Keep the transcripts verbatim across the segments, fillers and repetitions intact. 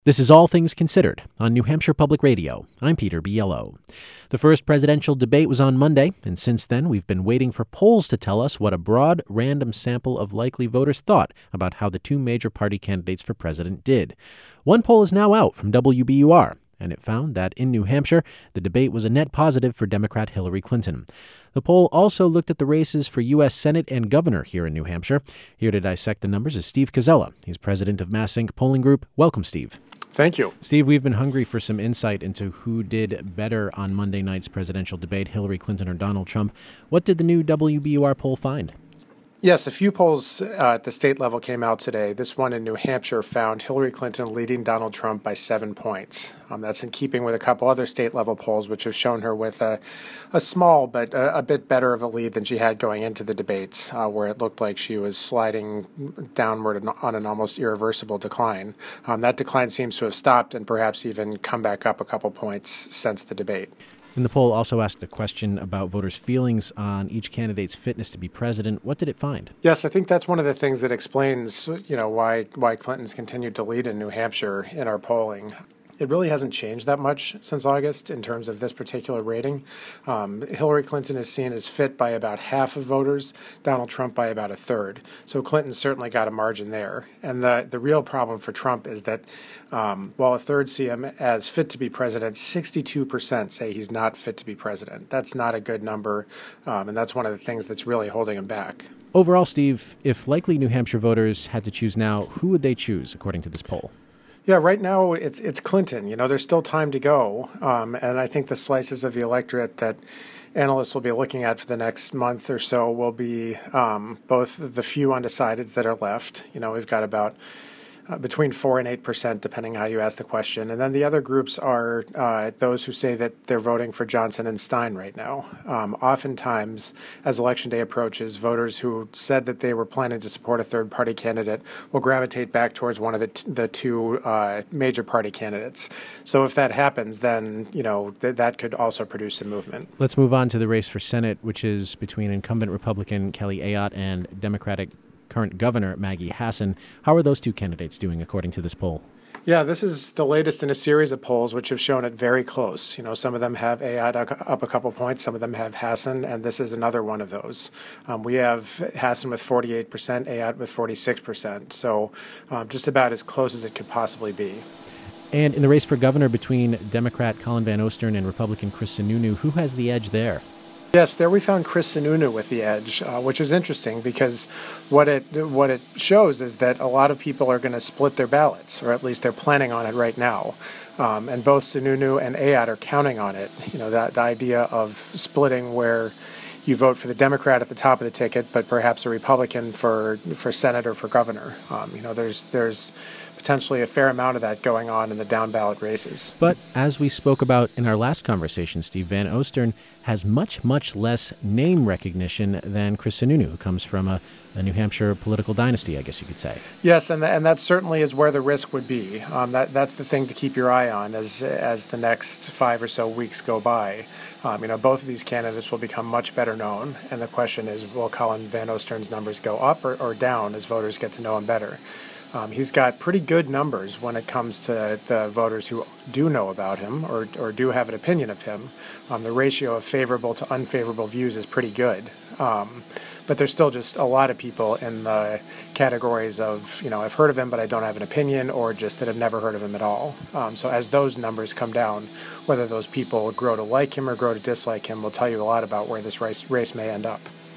This is All Things Considered on New Hampshire Public Radio. I'm Peter Biello. The first presidential debate was on Monday, and since then we've been waiting for polls to tell us what a broad, random sample of likely voters thought about how the two major party candidates for president did. One poll is now out from W B U R, and it found that in New Hampshire, the debate was a net positive for Democrat Hillary Clinton. The poll also looked at the races for U S Senate and governor here in New Hampshire. Here to dissect the numbers is Steve Koczela. He's president of MassInc Polling Group. Welcome, Steve. Thank you. Steve, we've been hungry for some insight into who did better on Monday night's presidential debate, Hillary Clinton or Donald Trump. What did the new W B U R poll find? Yes, a few polls uh, at the state level came out today. This one in New Hampshire found Hillary Clinton leading Donald Trump by seven points. Um, that's in keeping with a couple other state level polls, which have shown her with a, a small but a, a bit better of a lead than she had going into the debates, uh, where it looked like she was sliding downward on an almost irreversible decline. Um, that decline seems to have stopped and perhaps even come back up a couple points since the debate. And the poll also asked a question about voters' feelings on each candidate's fitness to be president. What did it find? Yes, I think that's one of the things that explains, you know, why why Clinton's continued to lead in New Hampshire in our polling. It really hasn't changed that much since August in terms of this particular rating. Um, Hillary Clinton is seen as fit by about half of voters, Donald Trump by about a third. So Clinton certainly got a margin there. And the, the real problem for Trump is that um, while a third see him as fit to be president, sixty-two percent say he's not fit to be president. That's not a good number, um, and that's one of the things that's really holding him back. Overall, Steve, if likely New Hampshire voters had to choose now, who would they choose according to this poll? Yeah, right now it's it's Clinton. You know, there's still time to go, um, and I think the slices of the electorate that analysts will be looking at for the next month or so will be um, both the few undecideds that are left. You know, we've got about Uh, between four and eight percent, depending how you ask the question. And then the other groups are uh, those who say that they're voting for Johnson and Stein right now. Um, oftentimes, as Election Day approaches, voters who said that they were planning to support a third-party candidate will gravitate back towards one of the t- the two uh, major party candidates. So if that happens, then you know th- that could also produce some movement. Let's move on to the race for Senate, which is between incumbent Republican Kelly Ayotte and Democratic current governor Maggie Hassan. How are those two candidates doing according to this poll? Yeah, this is the latest in a series of polls which have shown it very close. You know, some of them have Ayotte up a couple points, some of them have Hassan, and this is another one of those. Um, we have Hassan with forty-eight percent, Ayotte with forty-six percent, so um, just about as close as it could possibly be. And in the race for governor between Democrat Colin Van Ostern and Republican Chris Sununu, who has the edge there? Yes, there we found Chris Sununu with the edge, uh, which is interesting because what it what it shows is that a lot of people are going to split their ballots, or at least they're planning on it right now. Um, and both Sununu and Ayotte are counting on it. You know, that the idea of splitting where you vote for the Democrat at the top of the ticket, but perhaps a Republican for for Senate or for governor. Um, you know, there's there's potentially a fair amount of that going on in the down ballot races. But as we spoke about in our last conversation, Steve, Van Ostern has much, much less name recognition than Chris Sununu, who comes from a, a New Hampshire political dynasty, I guess you could say. Yes, and, the, and that certainly is where the risk would be. Um, that That's the thing to keep your eye on as as the next five or so weeks go by. Um, you know, both of these candidates will become much better known, and the question is, will Colin Van Ostern's numbers go up or, or down as voters get to know him better? Um, he's got pretty good numbers when it comes to the voters who do know about him or, or do have an opinion of him. Um, the ratio of favorable to unfavorable views is pretty good. Um, but there's still just a lot of people in the categories of, you know, I've heard of him, but I don't have an opinion, or just that I've never heard of him at all. Um, so as those numbers come down, whether those people grow to like him or grow to dislike him will tell you a lot about where this race, race may end up.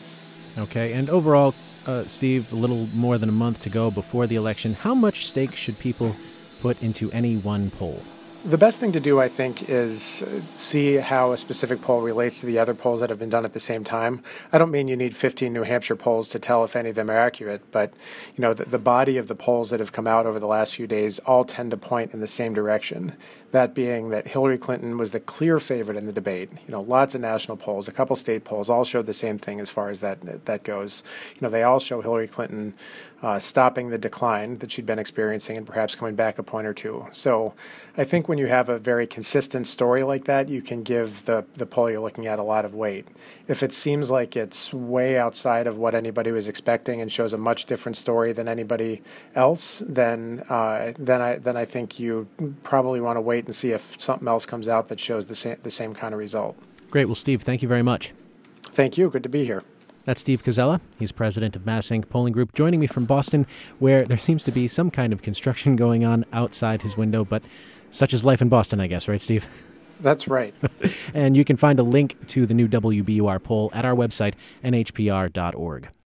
Okay, and overall, Uh, Steve, a little more than a month to go before the election. How much stake should people put into any one poll? The best thing to do, I think, is see how a specific poll relates to the other polls that have been done at the same time. I don't mean you need fifteen New Hampshire polls to tell if any of them are accurate, but you know the, the body of the polls that have come out over the last few days all tend to point in the same direction. That being that Hillary Clinton was the clear favorite in the debate. You know, lots of national polls, a couple state polls, all showed the same thing as far as that that goes. You know, they all show Hillary Clinton uh, stopping the decline that she'd been experiencing and perhaps coming back a point or two. So I think when you have a very consistent story like that, you can give the, the poll you're looking at a lot of weight. If it seems like it's way outside of what anybody was expecting and shows a much different story than anybody else, then uh, then I then I think you probably want to wait and see if something else comes out that shows the same the same kind of result. Great. Well, Steve, thank you very much. Thank you. Good to be here. That's Steve Koczela. He's president of MassInc Polling Group, joining me from Boston, where there seems to be some kind of construction going on outside his window, but such is life in Boston, I guess, right, Steve? That's right. And you can find a link to the new W B U R poll at our website, N H P R dot org.